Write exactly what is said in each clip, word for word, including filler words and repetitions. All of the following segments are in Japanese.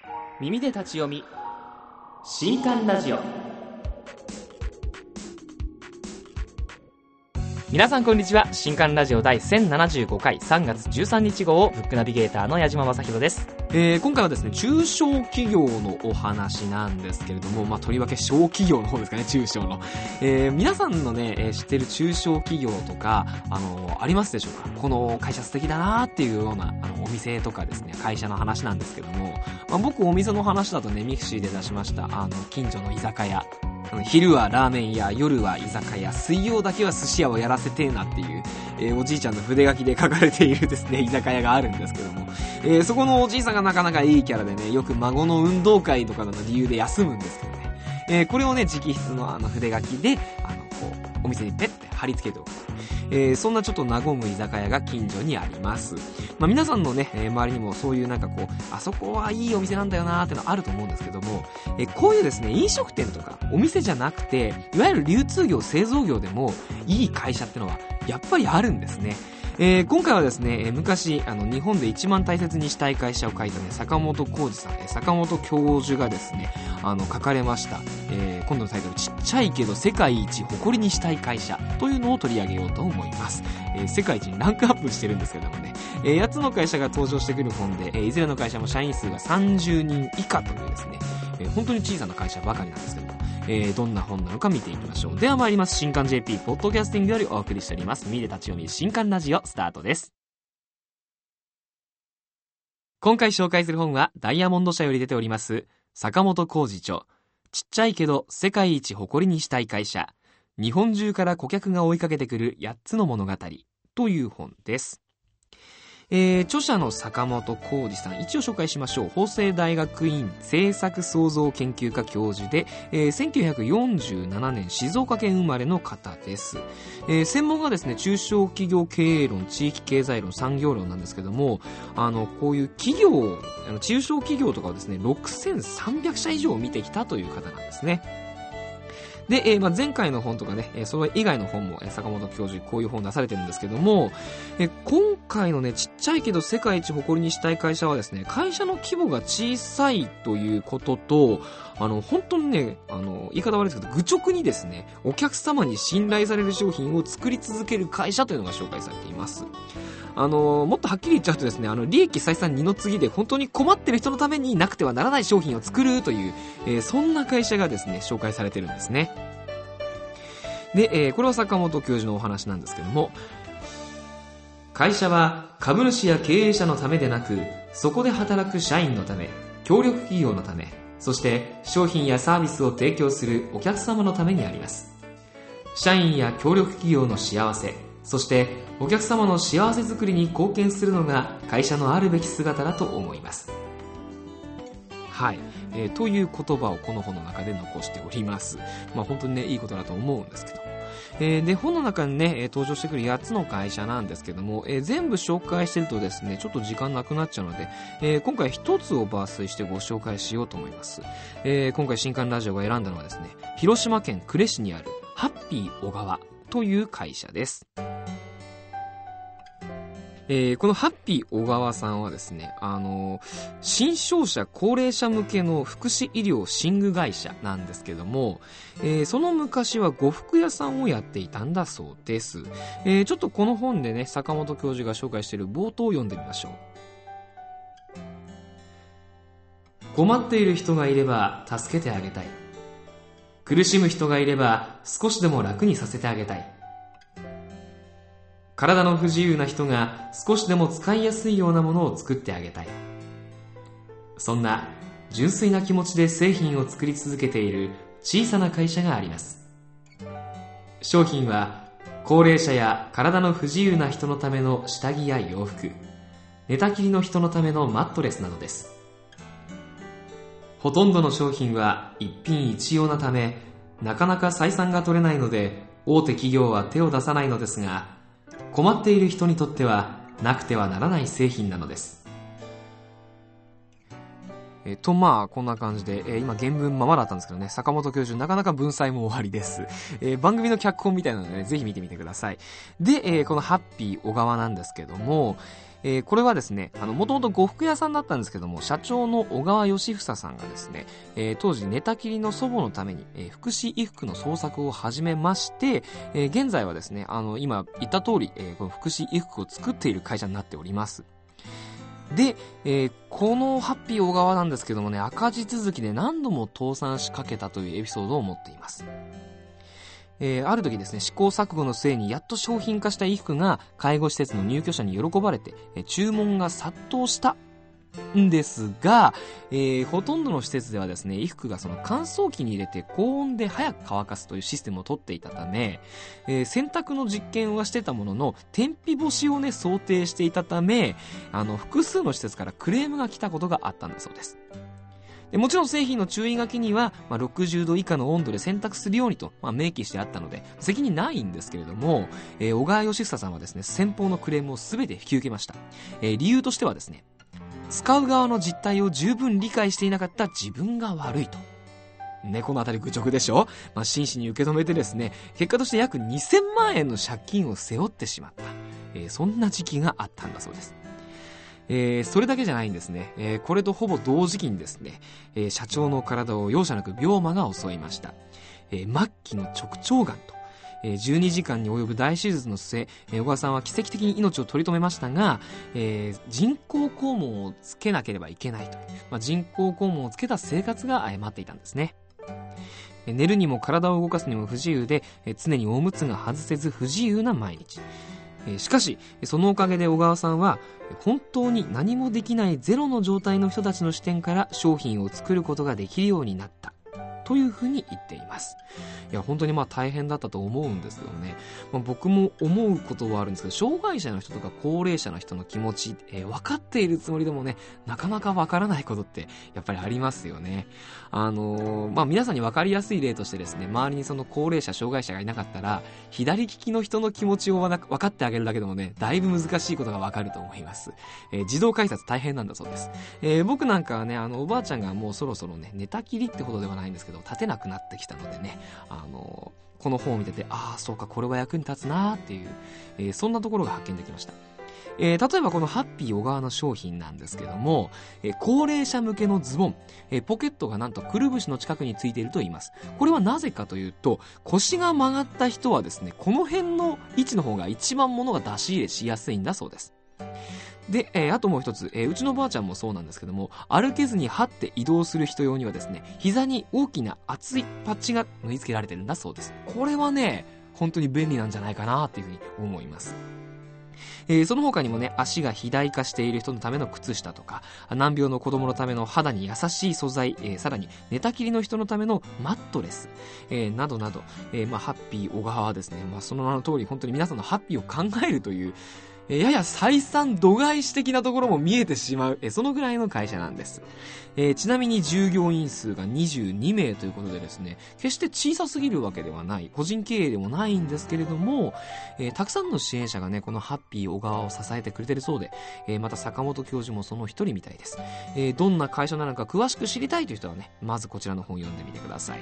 耳で立ち読み新刊ラジオ。皆さんこんにちは。新刊ラジオ第せんななじゅうごかいさんがつじゅうさんにち号、ブックナビゲーターの矢島正宏です。 えー、今回はですね、中小企業のお話なんですけれども、まあ、とりわけ小企業の方ですかね、中小の。えー、皆さんのね、えー、知ってる中小企業とか、あのー、ありますでしょうか？この会社素敵だなーっていうような、あの、お店とかですね、会社の話なんですけども、まあ、僕お店の話だとね、ミクシーで出しました、あの、近所の居酒屋。昼はラーメン屋、夜は居酒屋、水曜だけは寿司屋をやらせてえなっていう、えー、おじいちゃんの筆書きで書かれているですね、居酒屋があるんですけども、えー、そこのおじいさんがなかなかいいキャラでね、よく孫の運動会とかの理由で休むんですけどね、えー、これをね、直筆のあの筆書きで、あの、こう、お店にペッて貼り付けておく。えー、そんなちょっと和む居酒屋が近所にあります。まあ、皆さんのね、えー、周りにもそういうなんかこう、あそこはいいお店なんだよなーってのあると思うんですけども、えー、こういうですね、飲食店とかお店じゃなくて、いわゆる流通業、製造業でもいい会社ってのはやっぱりあるんですね。えー、今回はですね、えー、昔あの日本で一番大切にしたい会社を書いたね、坂本浩二さん、えー、坂本教授がですね、あの書かれました、えー、今度のタイトル、ちっちゃいけど世界一誇りにしたい会社というのを取り上げようと思います。えー、世界一にランクアップしてるんですけどもね、えー、やっつの会社が登場してくる本で、えー、いずれの会社も社員数がさんじゅうにん以下というですね、えー、本当に小さな会社ばかりなんですけども、えー、どんな本なのか見ていきましょう。では参ります。新刊 ジェーピー ポッドキャスティングよりお送りしております、見で立ち読み新刊ラジオスタートです。今回紹介する本はダイヤモンド社より出ております坂本浩二著、ちっちゃいけど世界一誇りにしたい会社、日本中から顧客が追いかけてくるやっつの物語という本です。えー、著者の坂本浩二さん、一応紹介しましょう。法政大学院政策創造研究科教授で、えー、せんきゅうひゃくよんじゅうななねん静岡県生まれの方です。えー、専門がですね、中小企業経営論、地域経済論、産業論なんですけども、あのこういう企業、あの中小企業とかをですね、ろくせんさんびゃくしゃ以上見てきたという方なんですね。で、えーまあ、前回の本とかね、えー、それ以外の本も、えー、坂本教授こういう本出されてるんですけども、えー、今回のね、ちっちゃいけど世界一誇りにしたい会社はですね、会社の規模が小さいということと、あの本当にね、あの言い方悪いですけど、愚直にですね、お客様に信頼される商品を作り続ける会社というのが紹介されています。あのもっとはっきり言っちゃうとですね、あの利益採算二の次で本当に困ってる人のためになくてはならない商品を作るという、えー、そんな会社がですね、紹介されてるんですね。で、えー、これは坂本教授のお話なんですけども、会社は株主や経営者のためでなく、そこで働く社員のため、協力企業のため、そして商品やサービスを提供するお客様のためにあります。社員や協力企業の幸せ、そしてお客様の幸せづくりに貢献するのが会社のあるべき姿だと思います。はい、えー、という言葉をこの本の中で残しております。まあ本当にね、いいことだと思うんですけど、えー、で本の中にね、えー、登場してくるやっつの会社なんですけども、えー、全部紹介してるとですね、ちょっと時間なくなっちゃうので、えー、今回一つを抜粋してご紹介しようと思います。えー、今回新刊ラジオが選んだのはですね、広島県呉市にあるハッピー小川という会社です。えー、このハッピー小川さんはですね、あのー、新商者高齢者向けの福祉医療寝具会社なんですけども、えー、その昔は呉服屋さんをやっていたんだそうです。えー、ちょっとこの本でね、坂本教授が紹介している冒頭を読んでみましょう。困っている人がいれば助けてあげたい。苦しむ人がいれば少しでも楽にさせてあげたい。体の不自由な人が少しでも使いやすいようなものを作ってあげたい。そんな純粋な気持ちで製品を作り続けている小さな会社があります。商品は高齢者や体の不自由な人のための下着や洋服、寝たきりの人のためのマットレスなどです。ほとんどの商品は一品一用なため、なかなか採算が取れないので大手企業は手を出さないのですが、困っている人にとってはなくてはならない製品なのです。えー、とまあこんな感じで、えー、今原文ままだったんですけどね、坂本教授なかなか文才も終わりです。えー、番組の脚本みたいなので、ね、ぜひ見てみてください。で、えー、このハッピー小川なんですけども、 えー、これはですね、あの、もともと呉服屋さんだったんですけども、社長の小川義房さんがですね、えー、当時寝たきりの祖母のために、えー、福祉衣服の創作を始めまして、えー、現在はですね、あの、今言った通り、えー、この福祉衣服を作っている会社になっております。で、えー、このハッピー小川なんですけどもね、赤字続きで何度も倒産しかけたというエピソードを持っています。えー、ある時ですね、試行錯誤の末にやっと商品化した衣服が介護施設の入居者に喜ばれて、えー、注文が殺到したんですが、えー、ほとんどの施設ではですね、衣服がその乾燥機に入れて高温で早く乾かすというシステムを取っていたため、えー、洗濯の実験はしてたものの天日干しをね想定していたため、あの複数の施設からクレームが来たことがあったんだそうです。でもちろん製品の注意書きには、まあ、ろくじゅうど以下の温度で洗濯するようにと、まあ、明記してあったので責任ないんですけれども、えー、小川義房さんはですね、先方のクレームを全て引き受けました。えー、理由としてはですね、使う側の実態を十分理解していなかった自分が悪いと。ね、このあたり愚直でしょ。まあ、真摯に受け止めてですね、結果として約にせんまんえんの借金を背負ってしまった、えー、そんな時期があったんだそうです。えー、それだけじゃないんですね。えー、これとほぼ同時期にですね、えー、社長の体を容赦なく病魔が襲いました。えー、末期の直腸がんと、えー、じゅうにじかんに及ぶ大手術の末、えー、小川さんは奇跡的に命を取り留めましたが、えー、人工肛門をつけなければいけないという、まあ、人工肛門をつけた生活が待っていたんですね。えー、寝るにも体を動かすにも不自由で、えー、常におむつが外せず不自由な毎日。しかしそのおかげで小川さんは本当に何もできないゼロの状態の人たちの視点から商品を作ることができるようになったというふうに言っています。いや本当にまあ大変だったと思うんですけどね、まあ、僕も思うことはあるんですけど、障害者の人とか高齢者の人の気持ち、えー、分かっているつもりでもね、なかなか分からないことってやっぱりありますよね。あのー、まあ皆さんに分かりやすい例としてですね、周りにその高齢者障害者がいなかったら左利きの人の気持ちを分かってあげるだけでもね、だいぶ難しいことが分かると思います。えー、自動改札大変なんだそうです。えー、僕なんかはね、あのおばあちゃんがもうそろそろね、寝たきりってほどではないんですけど立てなくなってきたのでね、あのこの本を見てて、ああそうかこれは役に立つなーっていう、えー、そんなところが発見できました。えー、例えばこのハッピー小川の商品なんですけども、えー、高齢者向けのズボン、えー、ポケットがなんとくるぶしの近くについていると言います。これはなぜかというと、腰が曲がった人はですね、この辺の位置の方が一番物が出し入れしやすいんだそうです。で、えー、あともう一つ、えー、うちのばあちゃんもそうなんですけども、歩けずに這って移動する人用にはですね、膝に大きな厚いパッチが縫い付けられてるんだそうです。これはね、本当に便利なんじゃないかなっていうふうに思います。えー、その他にもね、足が肥大化している人のための靴下とか、難病の子供のための肌に優しい素材、えー、さらに寝たきりの人のためのマットレス、えー、などなど、えー、まあハッピー小川はですね、まあその名の通り本当に皆さんのハッピーを考えるという、やや採算度外視的なところも見えてしまう、そのぐらいの会社なんです。えー、ちなみに従業員数がにじゅうにめいということでですね、決して小さすぎるわけではない、個人経営でもないんですけれども、えー、たくさんの支援者がね、このハッピー小川を支えてくれてるそうで、えー、また坂本教授もその一人みたいです。えー、どんな会社なのか詳しく知りたいという人はね、まずこちらの本読んでみてください。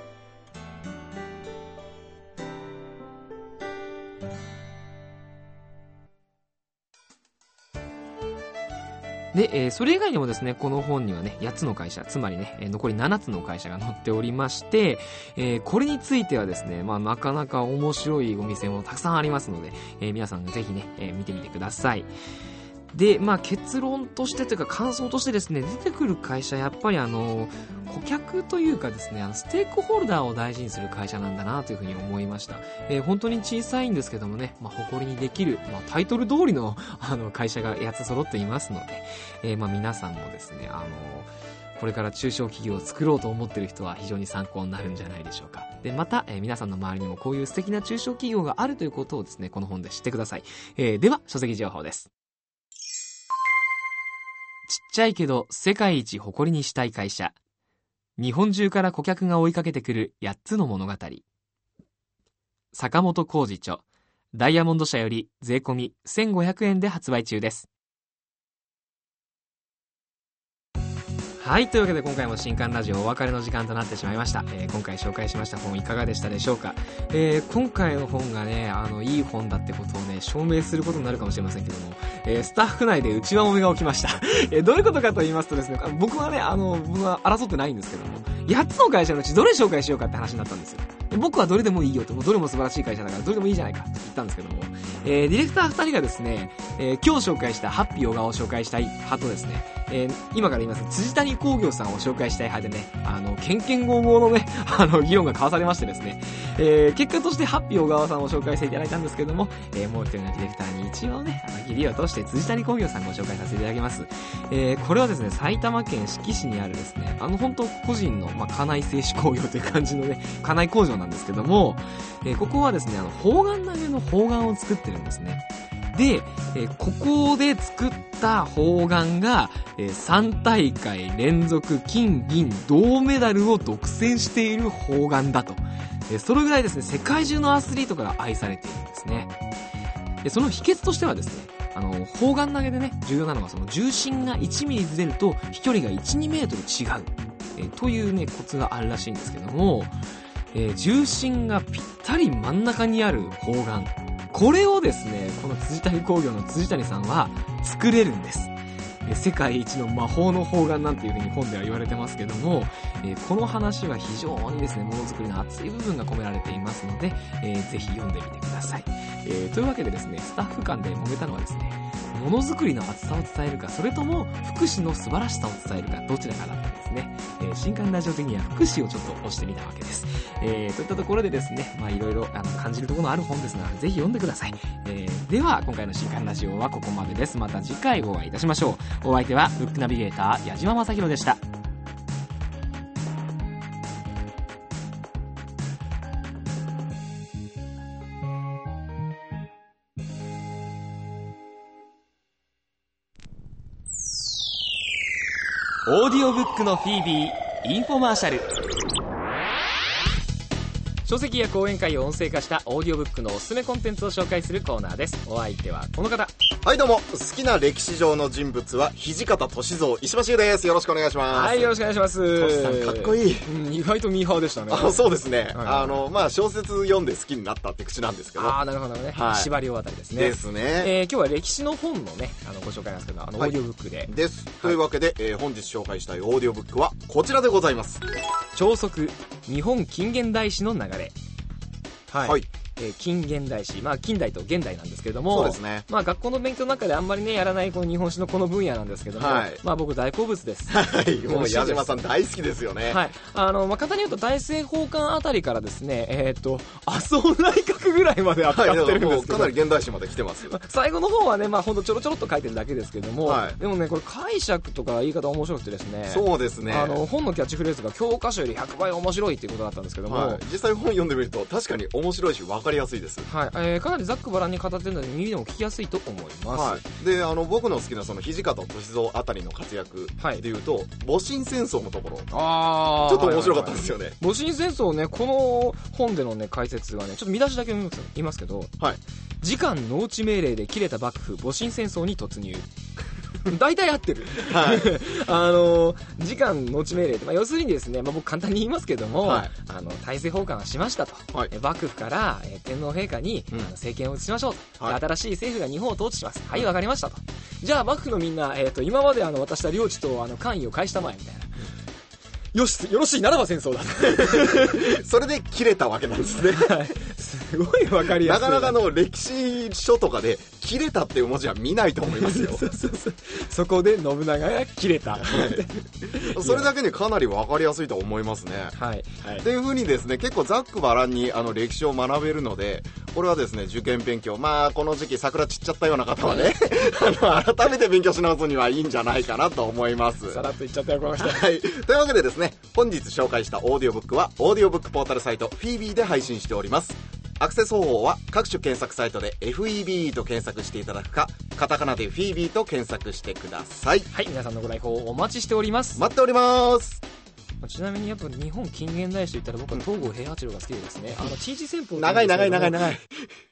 で、えー、それ以外にもですね、この本にはね、やっつの会社、つまりね、残りななつの会社が載っておりまして、えー、これについてはですね、まあ、なかなか面白いお店もたくさんありますので、えー、皆さんぜひね、えー、見てみてください。で、まあ、結論としてというか感想としてですね、出てくる会社、やっぱりあの、顧客というかですね、あのステークホルダーを大事にする会社なんだなというふうに思いました。えー、本当に小さいんですけどもね、まあ、誇りにできる、まあ、タイトル通りの、あの会社がやつ揃っていますので、えー、まあ皆さんもですね、あの、これから中小企業を作ろうと思っている人は非常に参考になるんじゃないでしょうか。で、また、えー、皆さんの周りにもこういう素敵な中小企業があるということをですね、この本で知ってください。えー、では、書籍情報です。ちっちゃいけど世界一誇りにしたい会社。日本中から顧客が追いかけてくるやっつの物語。坂本浩二著。ダイヤモンド社より税込みせんごひゃくえんで発売中です。 はい、というわけで今回も新刊ラジオお別れの時間となってしまいました。えー、今回紹介しました本いかがでしたでしょうか。えー、今回の本がね、あのいい本だってことをね証明することになるかもしれませんけども、えー、スタッフ内で内輪もめが起きました。えー、どういうことかと言いますとですね、僕はね、あの僕は争ってないんですけども、やっつの会社のうちどれ紹介しようかって話になったんですよ。僕はどれでもいいよと、どれも素晴らしい会社だからどれでもいいじゃないかって言ったんですけども、えー、ディレクターふたりがですね、えー、今日紹介したハッピー小川を紹介したい派とですね、えー、今から言います辻谷工業さんを紹介したい派でね、あのけんけんごうごうのねあの議論が交わされましてですね、えー、結果としてハッピー小川さんを紹介していただいたんですけども、えー、もう一人のディレクターに一応ね、あの義理を通して辻谷工業さんを紹介させていただきます。えー、これはですね、埼玉県志木市にあるですね、あの本当個人の、まあ、家内製紙工業という感じのね家内工場なんですけども、えー、ここはですね、あの砲丸投げの砲丸を作ってるんですね。で、えー、ここで作った砲丸が、えー、さんたいかい連続金銀銅メダルを独占している砲丸だと、えー、それぐらいですね、世界中のアスリートから愛されているんですね。でその秘訣としてはですね、あの砲丸投げでね重要なのは、その重心がいちミリずれると飛距離がいち、にメートル違う、えー、というねコツがあるらしいんですけども、えー、重心がぴったり真ん中にある砲丸、これをですね、この辻谷工業の辻谷さんは作れるんです。世界一の魔法の砲丸なんていう風に本では言われてますけども、えー、この話は非常にですね、ものづくりの熱い部分が込められていますので、えー、ぜひ読んでみてください。えー、というわけでですね、スタッフ間で揉めたのはですね、ものづくりの熱さを伝えるか、それとも福祉の素晴らしさを伝えるか、どちらかだったんですね。えー、新刊ラジオ的には福祉をちょっと押してみたわけです。えー、といったところでですね、まあいろいろあの感じるところのある本ですので、ぜひ読んでください。えー、では今回の新刊ラジオはここまでです。また次回お会いいたしましょう。お相手はブックナビゲーター矢島正宏でした。オーディオブックのフィービーインフォマーシャル。書籍や講演会を音声化したオーディオブックのおすすめコンテンツを紹介するコーナーです。お相手はこの方。 はいどうも、好きな歴史上の人物は土方歳三石橋優です。よろしくお願いします。 はい、よろしくお願いします。 歳さんかっこいい、 うん、意外とミーハーでしたね。 あ、そうですね、 はい、 あのまあ小説読んで好きになったって口なんですけど。 ああ、なるほどね、はい、司馬遼あたりですね。 ですね、 えー、今日は歴史の本のね、あのご紹介なんですけど、あの、はい、オーディオブックでです、はい、というわけで、えー、本日紹介したいオーディオブックはこちらでございます。 超速日本近現代史の流れ。はい、はい、えー、近現代史、まあ近代と現代なんですけれども、 そうですね、 まあ学校の勉強の中であんまりねやらないこの日本史のこの分野なんですけども、はい、まあ僕大好物です。 はい、もう矢島さん大好きですよね。 はい、あのまあ簡単に言うと大政奉還あたりからですね、えっ、ー、と麻生内閣ぐらいまで扱ってるんですけど、 はい、かなり現代史まで来てますよ。 最後の方はね、まあほんとちょろちょろっと書いてるだけですけども、はい、でもねこれ解釈とか言い方面白くてですね、 そうですね、 あの本のキャッチフレーズが教科書よりひゃくばい面白いっていうことだったんですけども、 はい、実際本読んでみると確かに面白いし分かりやすいです。 はい、えー、かなりざっくばらんに語ってるので耳でも聞きやすいと思います。 はい、であの僕の好きなその土方歳三あたりの活躍でいうと、はい、戊辰戦争のところ、あちょっと面白かったんですよね。 戊辰戦争ね、この本でのね解説はね、ちょっと見出しだけ読みますけど、はい、次官農地命令で切れた幕府戊辰戦争に突入。大体合ってる、はい、あの次官農地命令って、まあ、要するにですね、まあ、僕簡単に言いますけども、はい、あの大政奉還はしましたと、はい、幕府から、えー、天皇陛下に、うん、あの政権を移しましょうと、はい、新しい政府が日本を統治します、はい、わかりましたと、じゃあ幕府のみんな、えー、と今まであの渡した領地とあの官位を返したまえみたいな、よしよろしいならば戦争だそれで切れたわけなんですね、 はい、すごいわかりやすい。 なかなかの歴史書とかで切れたっていう文字は見ないと思いますよ。 そうそうそう、そこで信長が切れた、はい、 それだけにかなりわかりやすいと思いますね。はい、はい、っていう風にですね、結構ざっくばらんにあの歴史を学べるので、これはですね受験勉強、まあこの時期桜散っちゃったような方はねあの改めて勉強し直すにはいいんじゃないかなと思います。 さらっと言っちゃったよこの人、 はい、というわけでですね、本日紹介したオーディオブックはオーディオブックポータルサイトフィービーで配信しております。アクセス方法は各種検索サイトで エフイービー と検索していただくか、カタカナでフィービーと検索してください。 はい、皆さんのご来訪お待ちしております。 待っております。 ちなみにやっぱ日本近現代史といったら僕は東郷平八郎が好きでですね、あの知事戦法、 長い長い長い長い